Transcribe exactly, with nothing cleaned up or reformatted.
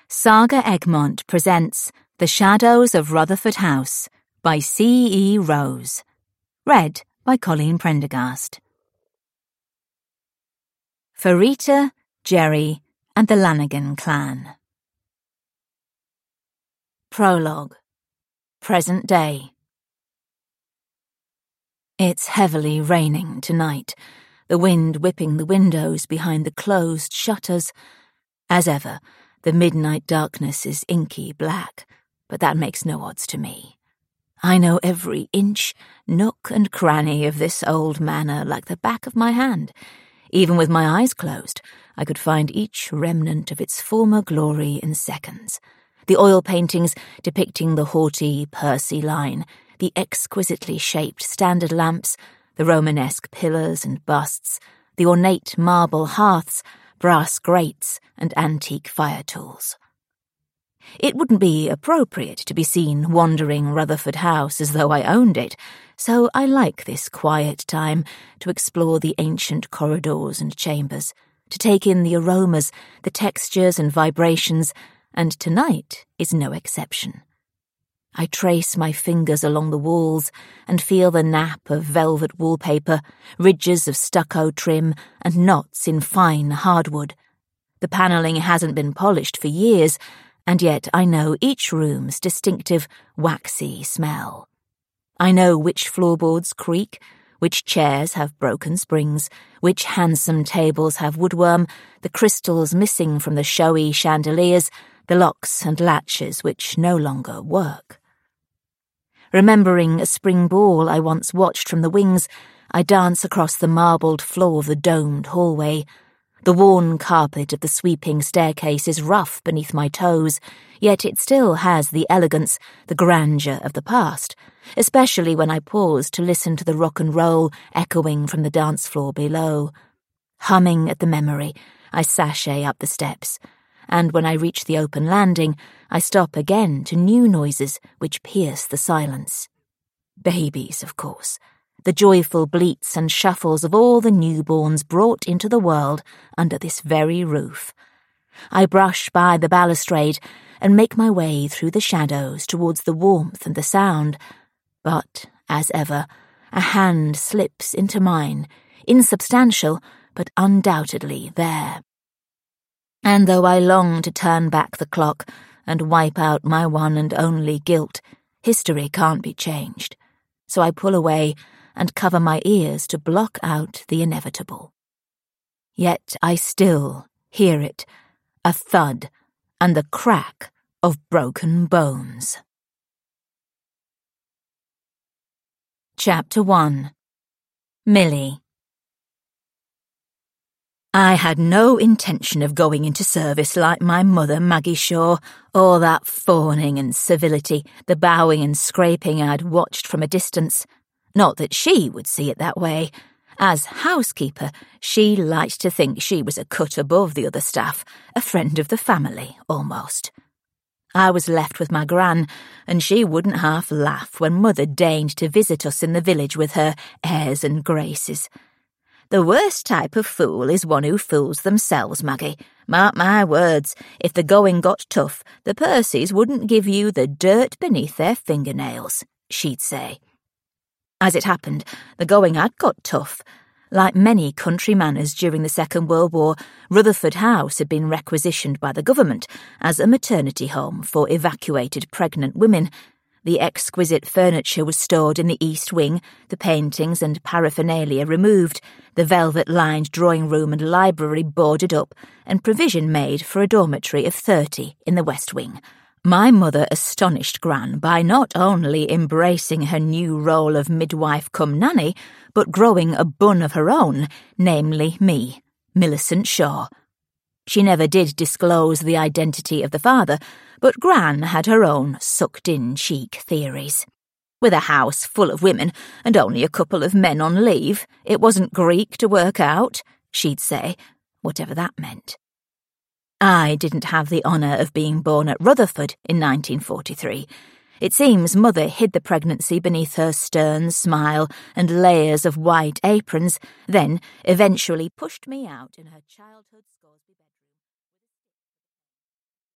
Saga Egmont presents The Shadows of Rutherford House by C. E. Rose. Read by Colleen Prendergast. For Rita, Jerry, and the Lanigan clan. Prologue. Present day. It's heavily raining tonight, the wind whipping the windows behind the closed shutters. As ever, the midnight darkness is inky black, but that makes no odds to me. I know every inch, nook and cranny of this old manor like the back of my hand. Even with my eyes closed, I could find each remnant of its former glory in seconds. The oil paintings depicting the haughty Percy line, the exquisitely shaped standard lamps, the Romanesque pillars and busts, the ornate marble hearths, brass grates, and antique fire tools. It wouldn't be appropriate to be seen wandering Rutherford House as though I owned it, so I like this quiet time to explore the ancient corridors and chambers, to take in the aromas, the textures and vibrations, and tonight is no exception. I trace my fingers along the walls and feel the nap of velvet wallpaper, ridges of stucco trim, and knots in fine hardwood. The panelling hasn't been polished for years, and yet I know each room's distinctive waxy smell. I know which floorboards creak, which chairs have broken springs, which handsome tables have woodworm, the crystals missing from the showy chandeliers, the locks and latches which no longer work. Remembering a spring ball I once watched from the wings, I dance across the marbled floor of the domed hallway. The worn carpet of the sweeping staircase is rough beneath my toes, yet it still has the elegance, the grandeur of the past, especially when I pause to listen to the rock and roll echoing from the dance floor below. Humming at the memory, I sashay up the steps, and when I reach the open landing, I stop again to new noises which pierce the silence. Babies, of course. The joyful bleats and shuffles of all the newborns brought into the world under this very roof. I brush by the balustrade and make my way through the shadows towards the warmth and the sound, but, as ever, a hand slips into mine, insubstantial, but undoubtedly there. And though I long to turn back the clock and wipe out my one and only guilt, history can't be changed. So I pull away and cover my ears to block out the inevitable. Yet I still hear it, a thud and the crack of broken bones. Chapter one. Millie. I had no intention of going into service like my mother, Maggie Shaw, all that fawning and civility, the bowing and scraping I'd watched from a distance. Not that she would see it that way. As housekeeper, she liked to think she was a cut above the other staff, a friend of the family, almost. I was left with my gran, and she wouldn't half laugh when Mother deigned to visit us in the village with her airs and graces. The worst type of fool is one who fools themselves, Maggie. Mark my words, if the going got tough, the Percys wouldn't give you the dirt beneath their fingernails, she'd say. As it happened, the going had got tough. Like many country manors during the Second World War, Rutherford House had been requisitioned by the government as a maternity home for evacuated pregnant women. The exquisite furniture was stored in the east wing, the paintings and paraphernalia removed, the velvet-lined drawing room and library boarded up, and provision made for a dormitory of thirty in the west wing. My mother astonished Gran by not only embracing her new role of midwife cum nanny, but growing a bun of her own, namely me, Millicent Shaw. She never did disclose the identity of the father, but Gran had her own sucked-in cheek theories. With a house full of women and only a couple of men on leave, it wasn't Greek to work out, she'd say, whatever that meant. I didn't have the honour of being born at Rutherford in nineteen forty-three. It seems Mother hid the pregnancy beneath her stern smile and layers of white aprons, then eventually pushed me out in her childhood's